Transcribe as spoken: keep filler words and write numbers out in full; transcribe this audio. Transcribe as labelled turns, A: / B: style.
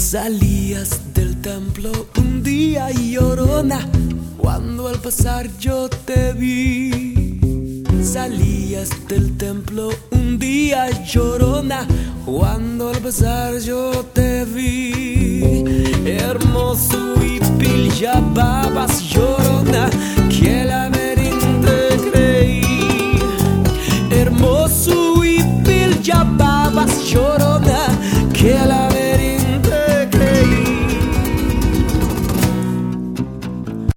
A: Salías del templo un día llorona, cuando al pasar yo te vi. Salías del templo un día llorona, cuando al pasar yo te vi. Hermoso y pillabas llorona, que la